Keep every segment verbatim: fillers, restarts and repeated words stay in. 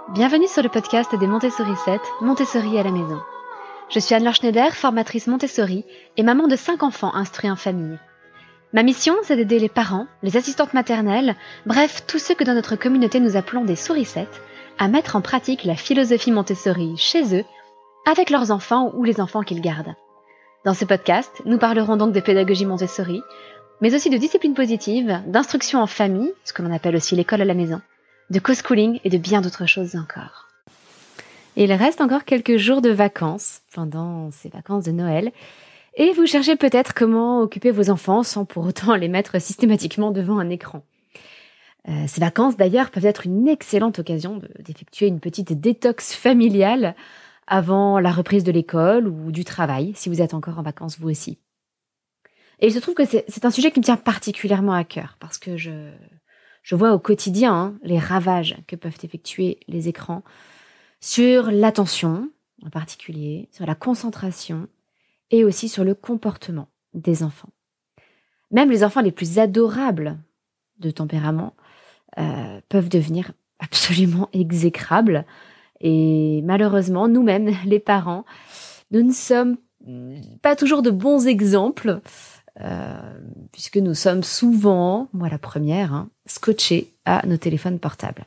Bienvenue sur le podcast des Montessori sept, Montessori à la maison. Je suis Anne-Laure Schneider, formatrice Montessori et maman de cinq enfants instruits en famille. Ma mission, c'est d'aider les parents, les assistantes maternelles, bref, tous ceux que dans notre communauté nous appelons des sourissettes, à mettre en pratique la philosophie Montessori chez eux, avec leurs enfants ou les enfants qu'ils gardent. Dans ce podcast, nous parlerons donc de pédagogie Montessori, mais aussi de discipline positive, d'instruction en famille, ce que l'on appelle aussi l'école à la maison, de co-schooling et de bien d'autres choses encore. Et il reste encore quelques jours de vacances pendant ces vacances de Noël et vous cherchez peut-être comment occuper vos enfants sans pour autant les mettre systématiquement devant un écran. Euh, ces vacances d'ailleurs peuvent être une excellente occasion de, d'effectuer une petite détox familiale avant la reprise de l'école ou du travail si vous êtes encore en vacances vous aussi. Et il se trouve que c'est, c'est un sujet qui me tient particulièrement à cœur parce que je... Je vois au quotidien hein, les ravages que peuvent effectuer les écrans sur l'attention, en particulier, sur la concentration et aussi sur le comportement des enfants. Même les enfants les plus adorables de tempérament euh, peuvent devenir absolument exécrables. Et malheureusement, nous-mêmes, les parents, nous ne sommes pas toujours de bons exemples Euh, puisque nous sommes souvent, moi la première, hein, scotchés à nos téléphones portables.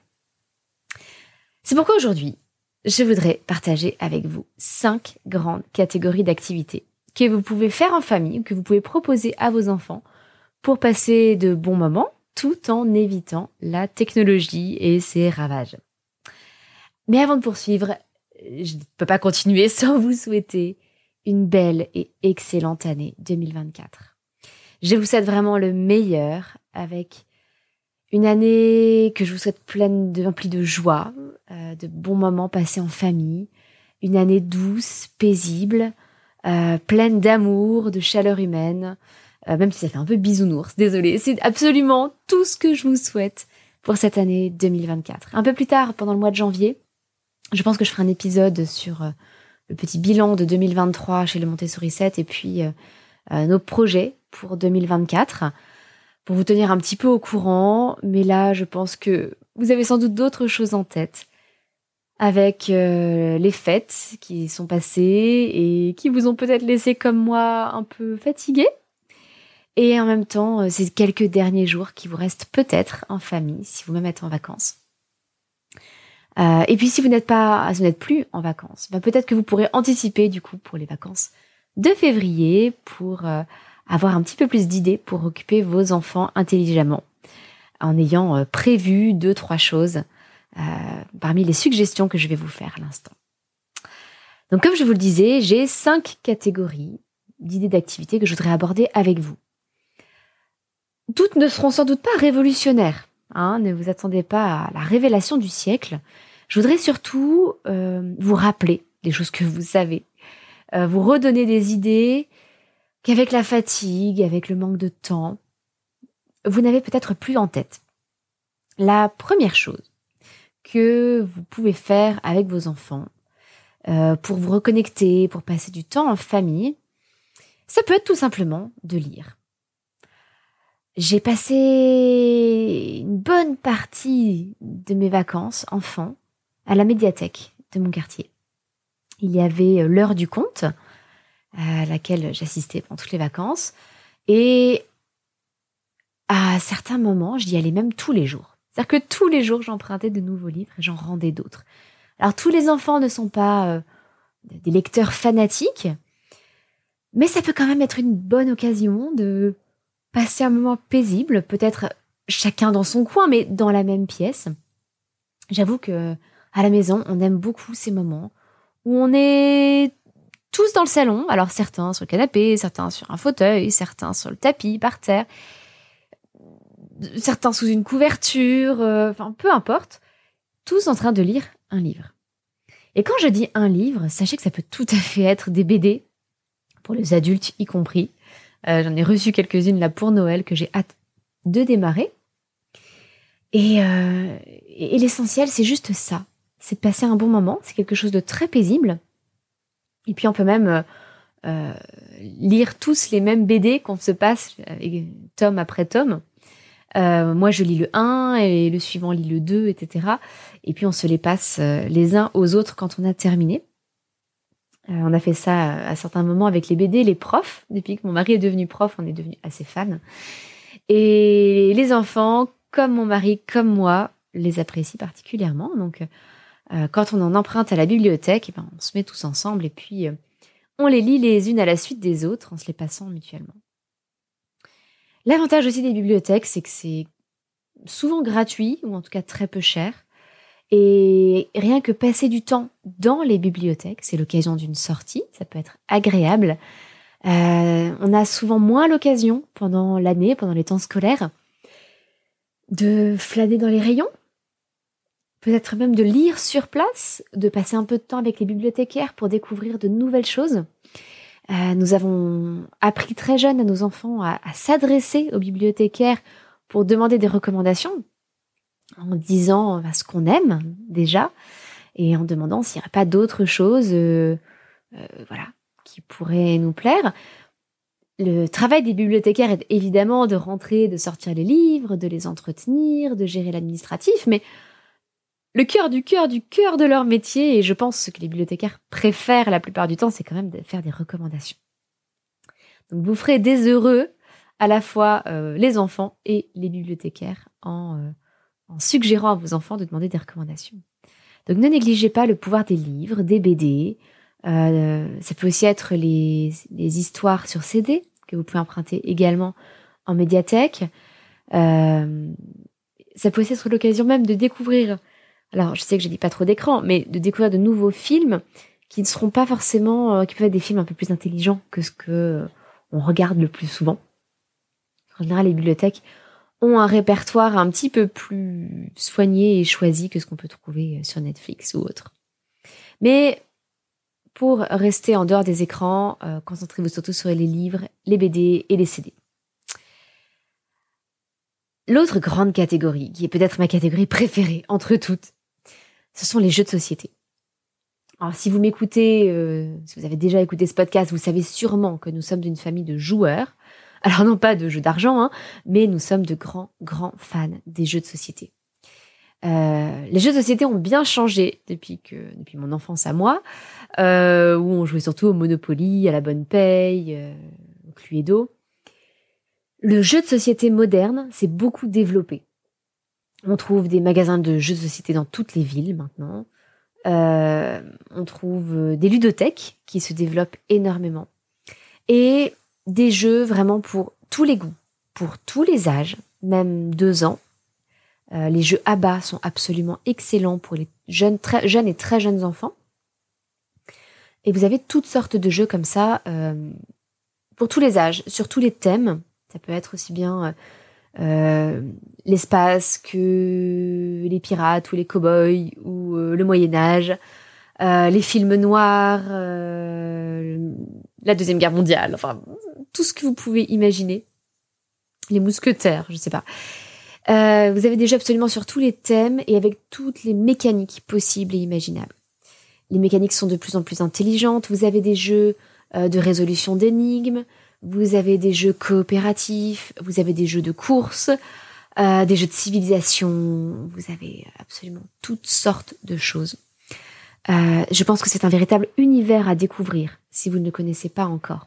C'est pourquoi aujourd'hui, je voudrais partager avec vous cinq grandes catégories d'activités que vous pouvez faire en famille ou que vous pouvez proposer à vos enfants pour passer de bons moments tout en évitant la technologie et ses ravages. Mais avant de poursuivre, je ne peux pas continuer sans vous souhaiter une belle et excellente année deux mille vingt-quatre. Je vous souhaite vraiment le meilleur avec une année que je vous souhaite pleine de, remplie de joie, euh, de bons moments passés en famille, une année douce, paisible, euh, pleine d'amour, de chaleur humaine, euh, même si ça fait un peu bisounours, désolée, c'est absolument tout ce que je vous souhaite pour cette année deux mille vingt-quatre. Un peu plus tard, pendant le mois de janvier, je pense que je ferai un épisode sur euh, le petit bilan de deux mille vingt-trois chez le Montessori sept et puis euh, euh, nos projets pour deux mille vingt-quatre, pour vous tenir un petit peu au courant. Mais là, je pense que vous avez sans doute d'autres choses en tête, avec euh, les fêtes qui sont passées et qui vous ont peut-être laissé comme moi un peu fatigué. Et en même temps, ces quelques derniers jours qui vous restent peut-être en famille, si vous-même êtes en vacances. Euh, et puis si vous n'êtes pas, si vous n'êtes plus en vacances, ben peut-être que vous pourrez anticiper du coup pour les vacances de février pour euh, avoir un petit peu plus d'idées pour occuper vos enfants intelligemment, en ayant euh, prévu deux, trois choses euh, parmi les suggestions que je vais vous faire à l'instant. Donc comme je vous le disais, j'ai cinq catégories d'idées d'activités que je voudrais aborder avec vous. Toutes ne seront sans doute pas révolutionnaires, hein, ne vous attendez pas à la révélation du siècle. Je voudrais surtout euh, vous rappeler des choses que vous savez, euh, vous redonner des idées qu'avec la fatigue, avec le manque de temps, vous n'avez peut-être plus en tête. La première chose que vous pouvez faire avec vos enfants euh, pour vous reconnecter, pour passer du temps en famille, ça peut être tout simplement de lire. J'ai passé une bonne partie de mes vacances enfant à la médiathèque de mon quartier. Il y avait l'heure du conte, à laquelle j'assistais pendant toutes les vacances. Et à certains moments, j'y allais même tous les jours. C'est-à-dire que tous les jours, j'empruntais de nouveaux livres et j'en rendais d'autres. Alors, tous les enfants ne sont pas euh, des lecteurs fanatiques, mais ça peut quand même être une bonne occasion de passer un moment paisible, peut-être chacun dans son coin, mais dans la même pièce. J'avoue que à la maison, on aime beaucoup ces moments où on est tous dans le salon, alors certains sur le canapé, certains sur un fauteuil, certains sur le tapis, par terre, certains sous une couverture, euh, enfin peu importe, tous en train de lire un livre. Et quand je dis un livre, sachez que ça peut tout à fait être des B D, pour les adultes y compris. Euh, j'en ai reçu quelques-unes là pour Noël que j'ai hâte de démarrer. Et, euh, et l'essentiel, c'est juste ça. C'est de passer un bon moment, c'est quelque chose de très paisible. Et puis on peut même euh, lire tous les mêmes B D qu'on se passe, tome après tome. Euh, moi, je lis le un et le suivant lit le deux, et cetera. Et puis, on se les passe euh, les uns aux autres quand on a terminé. Euh, on a fait ça à certains moments avec les B D, les profs. Depuis que mon mari est devenu prof, on est devenu assez fans. Et les enfants, comme mon mari, comme moi, les apprécient particulièrement. Donc, euh, quand on en emprunte à la bibliothèque, eh ben, on se met tous ensemble et puis euh, on les lit les unes à la suite des autres en se les passant mutuellement. L'avantage aussi des bibliothèques, c'est que c'est souvent gratuit, ou en tout cas très peu cher. Et rien que passer du temps dans les bibliothèques, c'est l'occasion d'une sortie, ça peut être agréable. Euh, on a souvent moins l'occasion pendant l'année, pendant les temps scolaires, de flâner dans les rayons, peut-être même de lire sur place, de passer un peu de temps avec les bibliothécaires pour découvrir de nouvelles choses. Euh, nous avons appris très jeune à nos enfants à, à s'adresser aux bibliothécaires pour demander des recommandations, en disant bah, ce qu'on aime déjà, et en demandant s'il n'y aurait pas d'autres choses euh, euh, voilà, qui pourraient nous plaire. Le travail des bibliothécaires est évidemment de rentrer, de sortir les livres, de les entretenir, de gérer l'administratif, mais le cœur du cœur du cœur de leur métier, et je pense ce que les bibliothécaires préfèrent la plupart du temps, c'est quand même de faire des recommandations. Donc vous ferez des heureux à la fois euh, les enfants et les bibliothécaires en, euh, en suggérant à vos enfants de demander des recommandations. Donc ne négligez pas le pouvoir des livres, des B D. Euh, ça peut aussi être les, les histoires sur C D que vous pouvez emprunter également en médiathèque. Euh, ça peut aussi être l'occasion même de découvrir, alors je sais que je dis pas trop d'écran, mais de découvrir de nouveaux films qui ne seront pas forcément, euh, qui peuvent être des films un peu plus intelligents que ce que euh, on regarde le plus souvent. En général, les bibliothèques ont un répertoire un petit peu plus soigné et choisi que ce qu'on peut trouver sur Netflix ou autre. Mais pour rester en dehors des écrans, euh, concentrez-vous surtout sur les livres, les B D et les C D. L'autre grande catégorie, qui est peut-être ma catégorie préférée entre toutes, ce sont les jeux de société. Alors si vous m'écoutez, euh, si vous avez déjà écouté ce podcast, vous savez sûrement que nous sommes d'une famille de joueurs. Alors non pas de jeux d'argent, hein, mais nous sommes de grands, grands fans des jeux de société. Euh, les jeux de société ont bien changé depuis que depuis mon enfance à moi, euh, où on jouait surtout au Monopoly, à la Bonne Paye, euh, au Cluedo. Le jeu de société moderne s'est beaucoup développé. On trouve des magasins de jeux de société dans toutes les villes maintenant. Euh, on trouve des ludothèques qui se développent énormément. Et des jeux vraiment pour tous les goûts, pour tous les âges, même deux ans. Euh, les jeux A B A sont absolument excellents pour les jeunes, très, jeunes et très jeunes enfants. Et vous avez toutes sortes de jeux comme ça euh, pour tous les âges, sur tous les thèmes. Ça peut être aussi bien euh, l'espace que les pirates ou les cow-boys ou euh, le Moyen-Âge, euh, les films noirs, euh, la Deuxième Guerre mondiale, enfin tout ce que vous pouvez imaginer. Les mousquetaires, je sais pas. Euh, vous avez des jeux absolument sur tous les thèmes et avec toutes les mécaniques possibles et imaginables. Les mécaniques sont de plus en plus intelligentes. Vous avez des jeux euh, de résolution d'énigmes, vous avez des jeux coopératifs, vous avez des jeux de course, euh, des jeux de civilisation, vous avez absolument toutes sortes de choses. Euh, je pense que c'est un véritable univers à découvrir si vous ne le connaissez pas encore.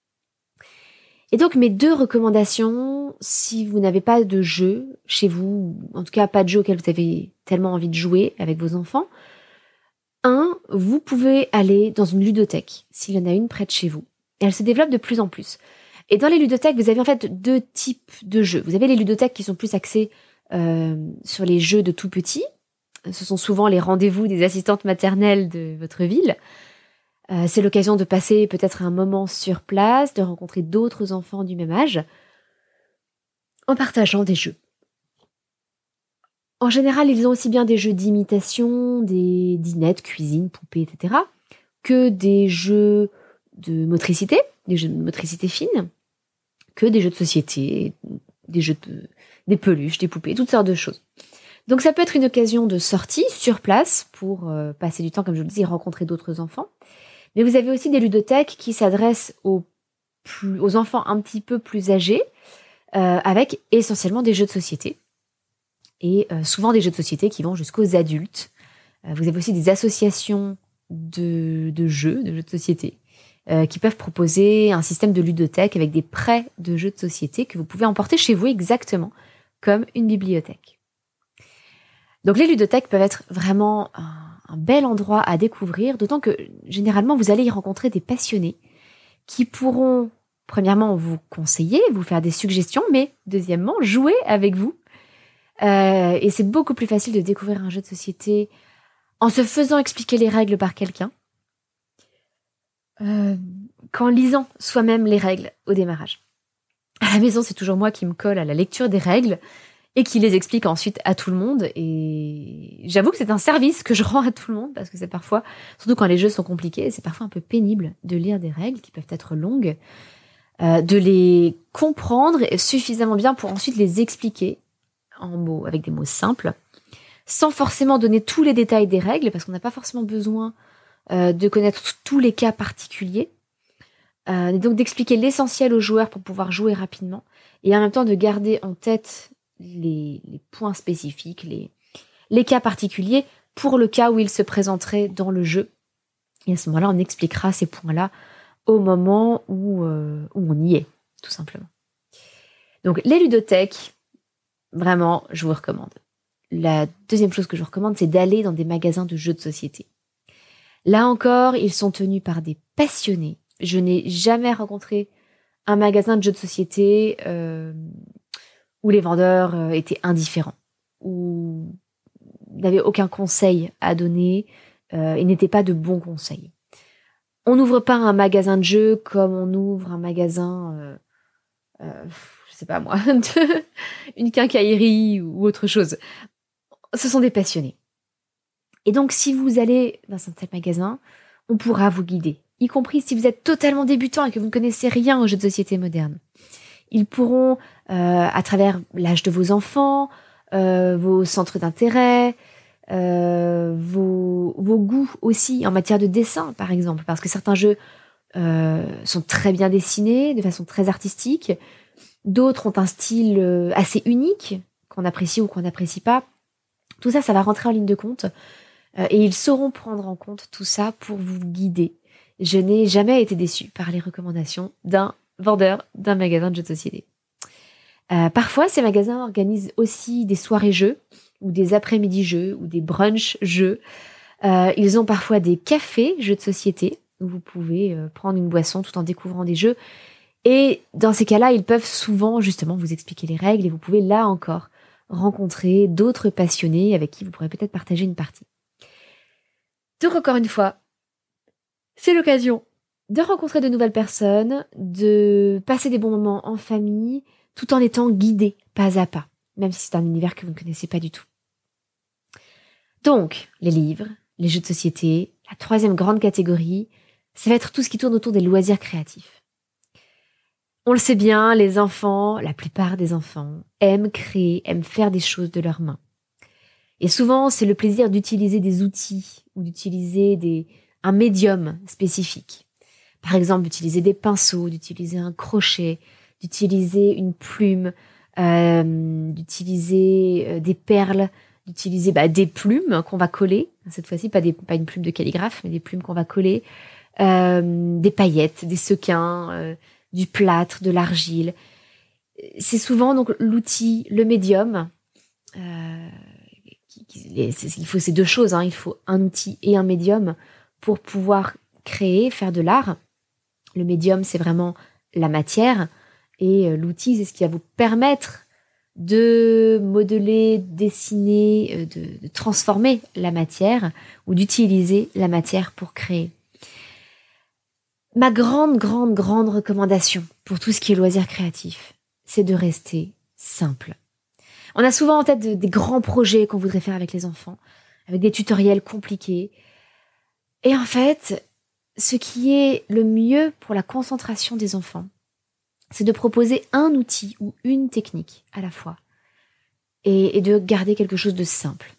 Et donc mes deux recommandations, si vous n'avez pas de jeu chez vous, ou en tout cas pas de jeu auquel vous avez tellement envie de jouer avec vos enfants, un, vous pouvez aller dans une ludothèque, s'il y en a une près de chez vous. Et elle se développe de plus en plus. Et dans les ludothèques, vous avez en fait deux types de jeux. Vous avez les ludothèques qui sont plus axées euh, sur les jeux de tout petits. Ce sont souvent les rendez-vous des assistantes maternelles de votre ville. Euh, c'est l'occasion de passer peut-être un moment sur place, de rencontrer d'autres enfants du même âge, en partageant des jeux. En général, ils ont aussi bien des jeux d'imitation, des dinettes, cuisine, poupées, et cetera, que des jeux de motricité, des jeux de motricité fine, que des jeux de société, des jeux de, des peluches, des poupées, toutes sortes de choses. Donc ça peut être une occasion de sortie sur place pour euh, passer du temps, comme je vous le disais, rencontrer d'autres enfants. Mais vous avez aussi des ludothèques qui s'adressent aux, plus, aux enfants un petit peu plus âgés, euh, avec essentiellement des jeux de société. Et euh, souvent des jeux de société qui vont jusqu'aux adultes. Euh, vous avez aussi des associations de, de jeux, de jeux de société, euh, qui peuvent proposer un système de ludothèque avec des prêts de jeux de société que vous pouvez emporter chez vous exactement comme une bibliothèque. Donc les ludothèques peuvent être vraiment un, un bel endroit à découvrir, d'autant que généralement vous allez y rencontrer des passionnés qui pourront premièrement vous conseiller, vous faire des suggestions, mais deuxièmement jouer avec vous. Euh, et c'est beaucoup plus facile de découvrir un jeu de société en se faisant expliquer les règles par quelqu'un euh, qu'en lisant soi-même les règles au démarrage. À la maison, c'est toujours moi qui me colle à la lecture des règles et qui les explique ensuite à tout le monde. Et j'avoue que c'est un service que je rends à tout le monde parce que c'est parfois, surtout quand les jeux sont compliqués, c'est parfois un peu pénible de lire des règles qui peuvent être longues, euh, de les comprendre suffisamment bien pour ensuite les expliquer en mots, avec des mots simples, sans forcément donner tous les détails des règles, parce qu'on n'a pas forcément besoin euh, de connaître t- tous les cas particuliers, euh, et donc d'expliquer l'essentiel aux joueurs pour pouvoir jouer rapidement, et en même temps de garder en tête les, les points spécifiques, les, les cas particuliers, pour le cas où ils se présenteraient dans le jeu. Et à ce moment-là, on expliquera ces points-là au moment où, euh, où on y est, tout simplement. Donc les ludothèques, vraiment, je vous recommande. La deuxième chose que je vous recommande, c'est d'aller dans des magasins de jeux de société. Là encore, ils sont tenus par des passionnés. Je n'ai jamais rencontré un magasin de jeux de société euh, où les vendeurs euh, étaient indifférents, où n'avaient aucun conseil à donner euh, et n'étaient pas de bons conseils. On n'ouvre pas un magasin de jeux comme on ouvre un magasin, euh, euh, je sais pas moi, de, une quincaillerie ou autre chose. Ce sont des passionnés. Et donc, si vous allez dans un tel magasin, on pourra vous guider, y compris si vous êtes totalement débutant et que vous ne connaissez rien aux jeux de société modernes. Ils pourront, euh, à travers l'âge de vos enfants, euh, vos centres d'intérêt, euh, vos, vos goûts aussi en matière de dessin, par exemple, parce que certains jeux euh, sont très bien dessinés, de façon très artistique. D'autres ont un style euh, assez unique, qu'on apprécie ou qu'on n'apprécie pas. Tout ça, ça va rentrer en ligne de compte. Euh, et ils sauront prendre en compte tout ça pour vous guider. Je n'ai jamais été déçue par les recommandations d'un vendeur d'un magasin de jeux de société. Euh, parfois, ces magasins organisent aussi des soirées jeux, ou des après-midi jeux, ou des brunchs jeux. Euh, ils ont parfois des cafés jeux de société, où vous pouvez euh, prendre une boisson tout en découvrant des jeux. Et dans ces cas-là, ils peuvent souvent justement vous expliquer les règles, et vous pouvez là encore rencontrer d'autres passionnés avec qui vous pourrez peut-être partager une partie. Donc encore une fois, c'est l'occasion de rencontrer de nouvelles personnes, de passer des bons moments en famille, tout en étant guidé pas à pas, même si c'est un univers que vous ne connaissez pas du tout. Donc, les livres, les jeux de société, la troisième grande catégorie, ça va être tout ce qui tourne autour des loisirs créatifs. On le sait bien, les enfants, la plupart des enfants, aiment créer, aiment faire des choses de leurs mains. Et souvent, c'est le plaisir d'utiliser des outils ou d'utiliser des, un médium spécifique. Par exemple, d'utiliser des pinceaux, d'utiliser un crochet, d'utiliser une plume, euh, d'utiliser euh, des perles, d'utiliser bah, des plumes qu'on va coller. Cette fois-ci, pas, des, pas une plume de calligraphe, mais des plumes qu'on va coller. Euh, des paillettes, des sequins, euh, du plâtre, de l'argile. C'est souvent donc l'outil, le médium. Euh, qui, qui, les, c'est, il faut ces deux choses. Hein. Il faut un outil et un médium pour pouvoir créer, faire de l'art. Le médium, c'est vraiment la matière. Et euh, l'outil, c'est ce qui va vous permettre de modeler, dessiner, de, de transformer la matière ou d'utiliser la matière pour créer. Ma grande, grande, grande recommandation pour tout ce qui est loisirs créatifs, c'est de rester simple. On a souvent en tête de, des grands projets qu'on voudrait faire avec les enfants, avec des tutoriels compliqués. Et en fait, ce qui est le mieux pour la concentration des enfants, c'est de proposer un outil ou une technique à la fois et, et de garder quelque chose de simple.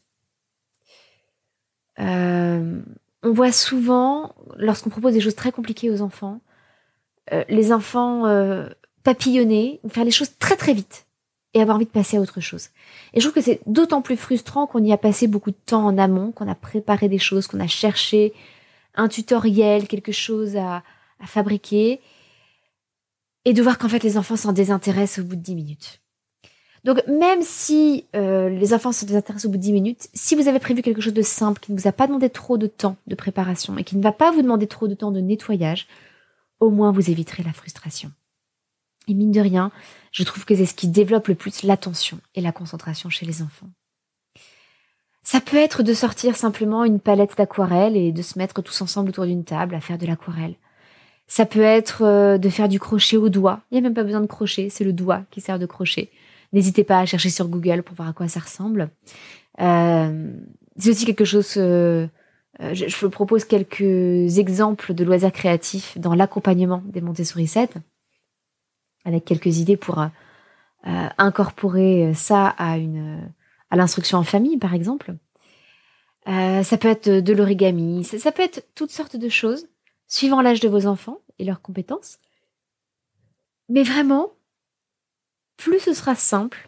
Euh, on voit souvent, lorsqu'on propose des choses très compliquées aux enfants, euh, les enfants euh, papillonner, faire les choses très très vite et avoir envie de passer à autre chose. Et je trouve que c'est d'autant plus frustrant qu'on y a passé beaucoup de temps en amont, qu'on a préparé des choses, qu'on a cherché un tutoriel, quelque chose à, à fabriquer, et de voir qu'en fait les enfants s'en désintéressent au bout de dix minutes. Donc même si euh, les enfants se désintéressent au bout de dix minutes, si vous avez prévu quelque chose de simple, qui ne vous a pas demandé trop de temps de préparation et qui ne va pas vous demander trop de temps de nettoyage, au moins vous éviterez la frustration. Et mine de rien, je trouve que c'est ce qui développe le plus l'attention et la concentration chez les enfants. Ça peut être de sortir simplement une palette d'aquarelle et de se mettre tous ensemble autour d'une table à faire de l'aquarelle. Ça peut être de faire du crochet au doigt. Il n'y a même pas besoin de crochet, c'est le doigt qui sert de crochet. N'hésitez pas à chercher sur Google pour voir à quoi ça ressemble. Euh, c'est aussi quelque chose... Euh, je, je vous propose quelques exemples de loisirs créatifs dans l'accompagnement des Montessori sept, avec quelques idées pour euh, incorporer ça à, une, à l'instruction en famille, par exemple. Euh, ça peut être de l'origami, ça, ça peut être toutes sortes de choses, suivant l'âge de vos enfants et leurs compétences. Mais vraiment, plus ce sera simple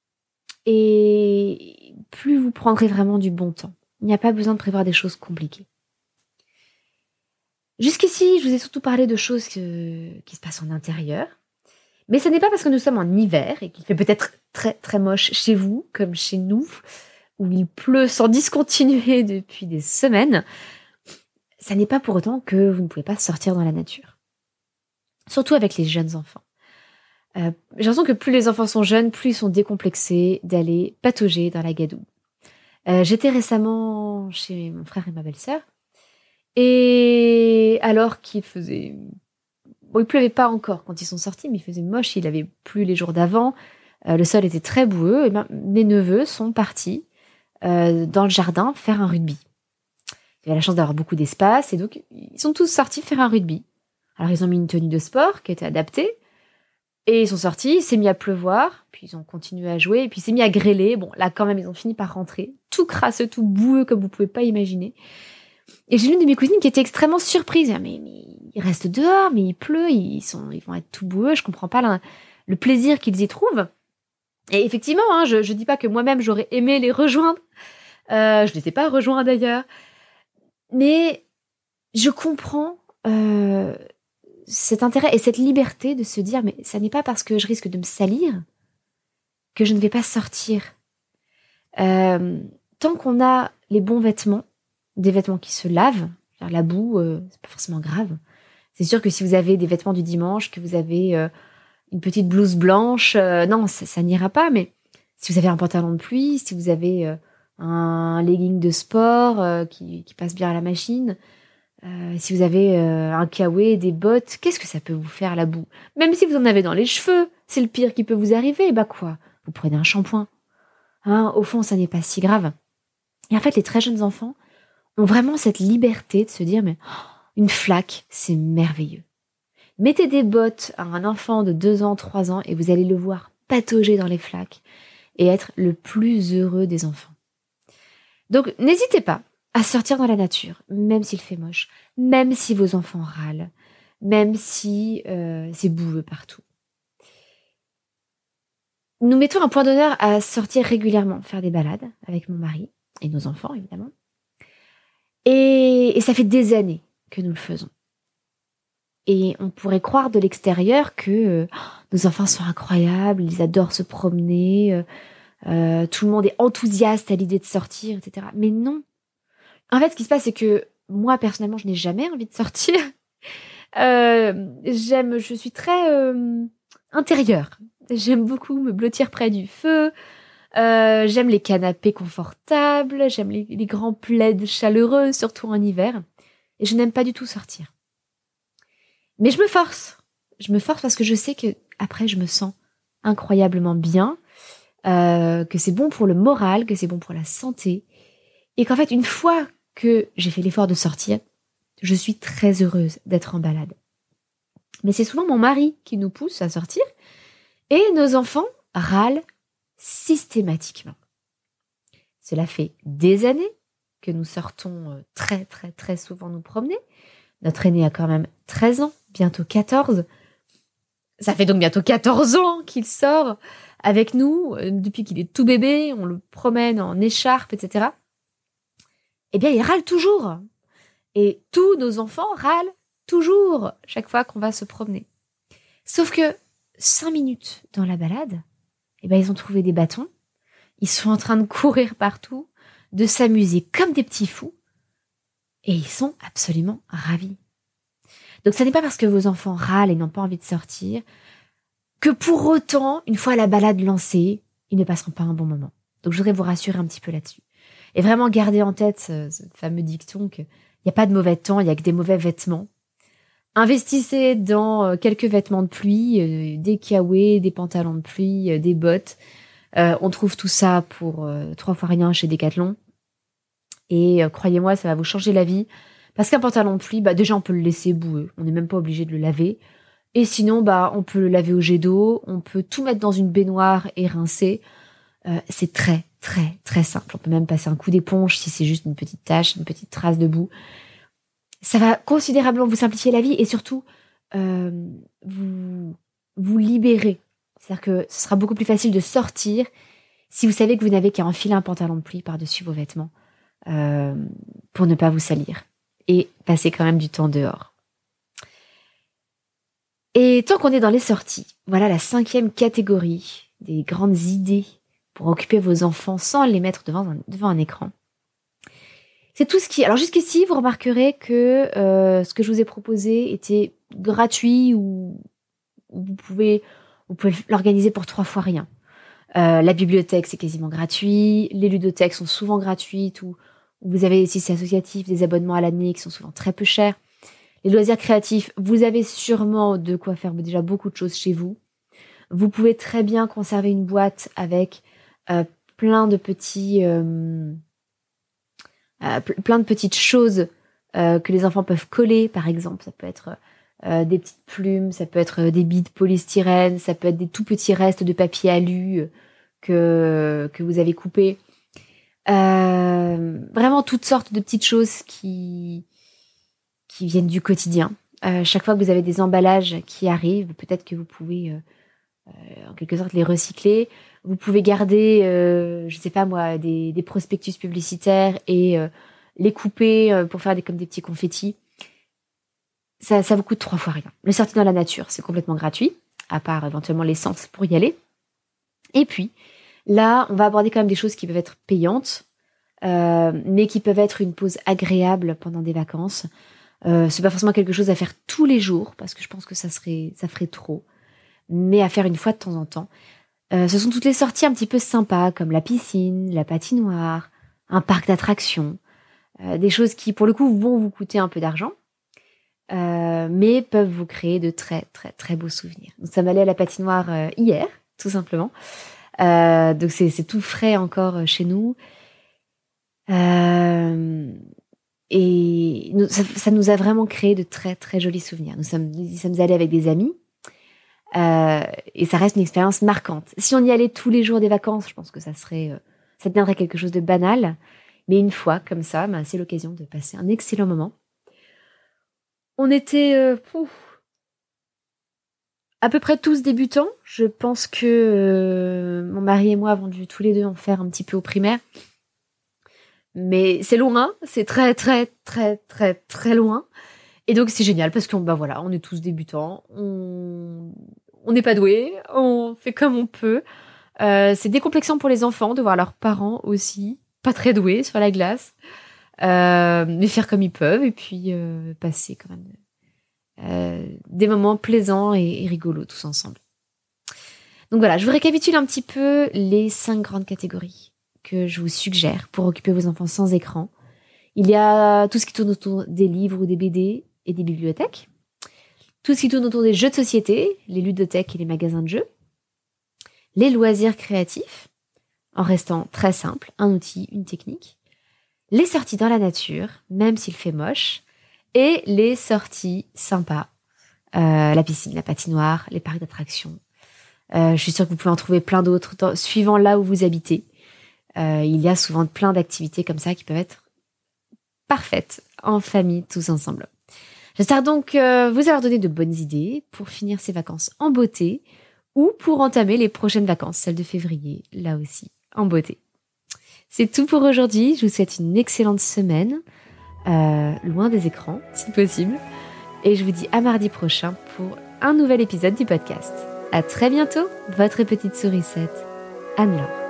et plus vous prendrez vraiment du bon temps. Il n'y a pas besoin de prévoir des choses compliquées. Jusqu'ici, je vous ai surtout parlé de choses que, qui se passent en intérieur. Mais ce n'est pas parce que nous sommes en hiver et qu'il fait peut-être très très moche chez vous, comme chez nous, où il pleut sans discontinuer depuis des semaines. Ça n'est pas pour autant que vous ne pouvez pas sortir dans la nature. Surtout avec les jeunes enfants. Euh, j'ai l'impression que plus les enfants sont jeunes, plus ils sont décomplexés d'aller patauger dans la gadoue. Euh, j'étais récemment chez mon frère et ma belle-sœur, et alors qu'il faisait... Bon, il pleuvait pas encore quand ils sont sortis, mais il faisait moche, il avait plu les jours d'avant, euh, le sol était très boueux, et ben, mes neveux sont partis euh, dans le jardin faire un rugby. Ils avaient la chance d'avoir beaucoup d'espace, et donc ils sont tous sortis faire un rugby. Alors ils ont mis une tenue de sport qui était adaptée, et ils sont sortis, il s'est mis à pleuvoir, puis ils ont continué à jouer, et puis il s'est mis à grêler. Bon, là quand même, ils ont fini par rentrer, tout crasseux, tout boueux, comme vous pouvez pas imaginer. Et j'ai l'une de mes cousines qui était extrêmement surprise. Mais, mais ils restent dehors, mais il pleut, ils, sont, ils vont être tout boueux, je comprends pas la, le plaisir qu'ils y trouvent. Et effectivement, hein, je, je dis pas que moi-même j'aurais aimé les rejoindre, euh, je les ai pas rejoints d'ailleurs, mais je comprends euh, cet intérêt et cette liberté de se dire, mais ça n'est pas parce que je risque de me salir que je ne vais pas sortir. Euh, tant qu'on a les bons vêtements, des vêtements qui se lavent, la boue, euh, c'est pas forcément grave. C'est sûr que si vous avez des vêtements du dimanche, que vous avez euh, une petite blouse blanche, euh, non, ça, ça n'ira pas. Mais si vous avez un pantalon de pluie, si vous avez euh, un legging de sport euh, qui, qui passe bien à la machine, euh, si vous avez euh, un kawaii, des bottes, qu'est-ce que ça peut vous faire la boue? Même si vous en avez dans les cheveux, c'est le pire qui peut vous arriver. Bah quoi? Vous prenez un shampoing. Hein, au fond, ça n'est pas si grave. Et en fait, les très jeunes enfants ont vraiment cette liberté de se dire, mais oh, une flaque, c'est merveilleux. Mettez des bottes à un enfant de deux ans, trois ans, et vous allez le voir patauger dans les flaques et être le plus heureux des enfants. Donc, n'hésitez pas à sortir dans la nature, même s'il fait moche, même si vos enfants râlent, même si euh, c'est boueux partout. Nous mettons un point d'honneur à sortir régulièrement, faire des balades avec mon mari et nos enfants, évidemment. Et, et ça fait des années que nous le faisons. Et on pourrait croire de l'extérieur que euh, nos enfants sont incroyables, ils adorent se promener, euh, euh, tout le monde est enthousiaste à l'idée de sortir, et cetera. Mais non. En fait, ce qui se passe, c'est que moi, personnellement, je n'ai jamais envie de sortir. Euh, j'aime, je suis très euh, intérieure. J'aime beaucoup me blottir près du feu. Euh, j'aime les canapés confortables. J'aime les, les grands plaids chaleureux, surtout en hiver. Et je n'aime pas du tout sortir. Mais je me force. Je me force parce que je sais que après, je me sens incroyablement bien, euh, que c'est bon pour le moral, que c'est bon pour la santé. Et qu'en fait, une fois que j'ai fait l'effort de sortir, je suis très heureuse d'être en balade. Mais c'est souvent mon mari qui nous pousse à sortir et nos enfants râlent systématiquement. Cela fait des années que nous sortons très très très souvent nous promener. Notre aîné a quand même treize ans, bientôt quatorze. Ça fait donc bientôt quatorze ans qu'il sort avec nous. Depuis qu'il est tout bébé, on le promène en écharpe, et cetera. Eh bien, il râle toujours. Et tous nos enfants râlent toujours chaque fois qu'on va se promener. Sauf que cinq minutes dans la balade, eh ben, ils ont trouvé des bâtons. Ils sont en train de courir partout, de s'amuser comme des petits fous. Et ils sont absolument ravis. Donc, ce n'est pas parce que vos enfants râlent et n'ont pas envie de sortir que pour autant, une fois la balade lancée, ils ne passeront pas un bon moment. Donc, je voudrais vous rassurer un petit peu là-dessus. Et vraiment garder en tête ce, ce fameux dicton qu'il n'y a pas de mauvais temps, il n'y a que des mauvais vêtements. Investissez dans quelques vêtements de pluie, euh, des kiawés, des pantalons de pluie, euh, des bottes. Euh, on trouve tout ça pour euh, trois fois rien chez Decathlon. Et euh, croyez-moi, ça va vous changer la vie. Parce qu'un pantalon de pluie, bah, déjà, on peut le laisser boueux. On n'est même pas obligé de le laver. Et sinon, bah, on peut le laver au jet d'eau. On peut tout mettre dans une baignoire et rincer. Euh, c'est très, très, très simple. On peut même passer un coup d'éponge si c'est juste une petite tache, une petite trace de boue. Ça va considérablement vous simplifier la vie et surtout euh, vous, vous libérer. C'est-à-dire que ce sera beaucoup plus facile de sortir si vous savez que vous n'avez qu'à enfiler un pantalon de pluie par-dessus vos vêtements euh, pour ne pas vous salir et passer quand même du temps dehors. Et tant qu'on est dans les sorties, voilà la cinquième catégorie des grandes idées pour occuper vos enfants sans les mettre devant un, devant un écran. C'est tout ce qui... Alors jusqu'ici, vous remarquerez que euh, ce que je vous ai proposé était gratuit ou, ou vous pouvez, vous pouvez l'organiser pour trois fois rien. Euh, la bibliothèque, c'est quasiment gratuit. Les ludothèques sont souvent gratuites. Ou, ou vous avez, si c'est associatif, des abonnements à l'année qui sont souvent très peu chers. Les loisirs créatifs, vous avez sûrement de quoi faire déjà beaucoup de choses chez vous. Vous pouvez très bien conserver une boîte avec euh, plein de petits... Euh, Euh, plein de petites choses euh, que les enfants peuvent coller, par exemple. Ça peut être euh, des petites plumes, ça peut être des billes de polystyrène, ça peut être des tout petits restes de papier alu que, que vous avez coupés. Euh, vraiment toutes sortes de petites choses qui, qui viennent du quotidien. Euh, chaque fois que vous avez des emballages qui arrivent, peut-être que vous pouvez euh, euh, en quelque sorte les recycler. Vous pouvez garder, euh, je sais pas moi, des, des prospectus publicitaires et euh, les couper euh, pour faire des, comme des petits confettis. Ça, ça vous coûte trois fois rien. Les sorties dans la nature, c'est complètement gratuit, à part éventuellement l'essence pour y aller. Et puis, là, on va aborder quand même des choses qui peuvent être payantes, euh, mais qui peuvent être une pause agréable pendant des vacances. Euh, c'est pas forcément quelque chose à faire tous les jours, parce que je pense que ça serait, ça ferait trop, mais à faire une fois de temps en temps. Euh, ce sont toutes les sorties un petit peu sympas, comme la piscine, la patinoire, un parc d'attractions, euh, des choses qui, pour le coup, vont vous coûter un peu d'argent, euh, mais peuvent vous créer de très, très, très beaux souvenirs. Nous sommes allés à la patinoire euh, hier, tout simplement. Euh, donc, c'est, c'est tout frais encore chez nous. Euh, et nous, ça, ça nous a vraiment créé de très, très jolis souvenirs. Nous sommes, nous y sommes allés avec des amis. Euh, et ça reste une expérience marquante. Si on y allait tous les jours des vacances, je pense que ça serait, euh, ça deviendrait quelque chose de banal. Mais une fois, comme ça, ben, c'est l'occasion de passer un excellent moment. On était euh, pouf, à peu près tous débutants. Je pense que euh, mon mari et moi avons dû tous les deux en faire un petit peu au primaire. Mais c'est loin, c'est très, très, très, très, très loin. Et donc, c'est génial parce qu'on bah voilà, on est tous débutants, on on n'est pas doués, on fait comme on peut. Euh, c'est décomplexant pour les enfants de voir leurs parents aussi, pas très doués sur la glace, euh, mais faire comme ils peuvent et puis euh, passer quand même euh, des moments plaisants et, et rigolos tous ensemble. Donc voilà, je vous récapitule un petit peu les cinq grandes catégories que je vous suggère pour occuper vos enfants sans écran. Il y a tout ce qui tourne autour des livres ou des B D et des bibliothèques. Tout ce qui tourne autour des jeux de société, les ludothèques et les magasins de jeux. Les loisirs créatifs, en restant très simple, un outil, une technique. Les sorties dans la nature, même s'il fait moche. Et les sorties sympas, euh, la piscine, la patinoire, les parcs d'attractions. Euh, je suis sûre que vous pouvez en trouver plein d'autres, dans, suivant là où vous habitez. Euh, il y a souvent plein d'activités comme ça qui peuvent être parfaites en famille, tous ensemble. J'espère donc euh, vous avoir donné de bonnes idées pour finir ces vacances en beauté ou pour entamer les prochaines vacances, celles de février, là aussi, en beauté. C'est tout pour aujourd'hui. Je vous souhaite une excellente semaine, euh, loin des écrans, si possible. Et je vous dis à mardi prochain pour un nouvel épisode du podcast. À très bientôt, votre petite sourisette, Anne-Laure.